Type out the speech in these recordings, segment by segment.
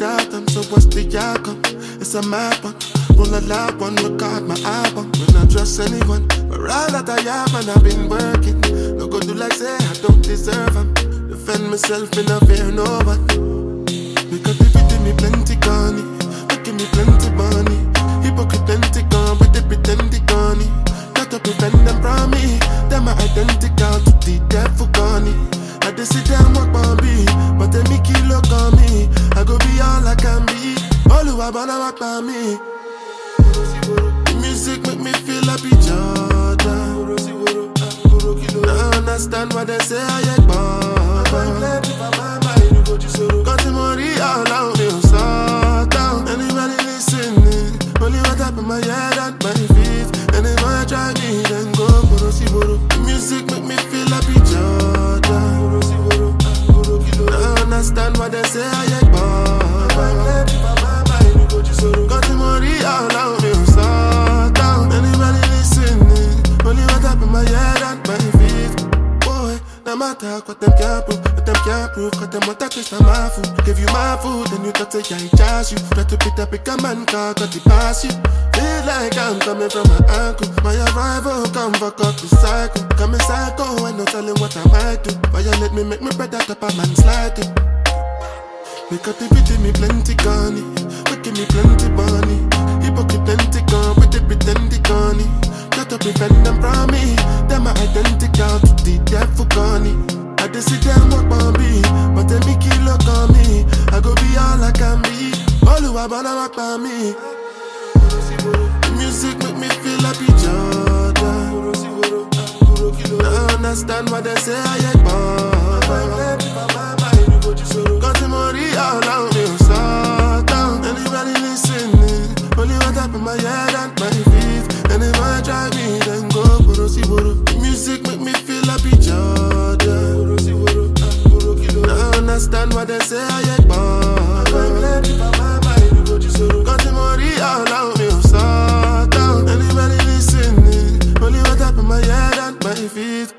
doubt them, so what's the outcome? It's a mad one, roll a loud one, record my album. When I trust anyone, but all that I have and I've been working. No go do like say I don't deserve them. Defend myself, me not fear no one. Because if you give me plenty money, making me plenty money. Hypocrite plenty gone, with the pretending gone. Got to prevent them from me. Them are identical to the devil gone. I just sit down walk on me, but they make you look on me. I go be all I can be. All who I wanna walk by me. The music make me feel happy, Jordan. I understand what they say, I get bored. Cause the money all out me, so down. Anybody listening, only what up in my head and my feet. And if I try me, then go. The music make me feel happy, Jordan. I understand what they say, I get bored. Cause the money all out me, so down. Anybody listening, only what up in my head and my feet. Boy, no matter what them can't prove, what them can't prove. Cause them want to taste of my food. Give you my food, then you talk say I charge you. Try to pick up a man car, got the pass you. Feel like I'm coming from my ankle. My arrival come fuck up the cycle. Coming psycho, I no telling what I might do. Violate me, make me better top a man slide it. Because if you give me plenty money, making me plenty money. Hypocrite plenty gone, with the pretending gone. Got to prevent them from me. Them are identical to the devil gone. I just sit down walk on me, but they make you look on me. I go be all I can be. All who I wanna walk by me. The music make me feel happy, Jordan. I understand what they say, I get bored. Cause the money all out me, so down. Anybody listening, only what up in my head and my feet. And if I try me, then go. The music make me feel happy, Jordan. I understand what they say, I get bored. Cause the money all out me, so down. Anybody listening, only what up in my head and my feet.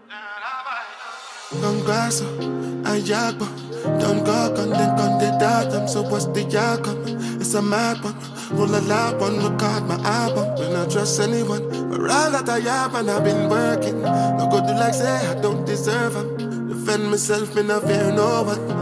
Congasso, Ayagba. Don't go conde doubt them, so what's the outcome? It's a mad one, roll a loud one, record my album. When I trust anyone, but all that I have and I've been working. No go do like say I don't deserve them. Defend myself, me not fear no one.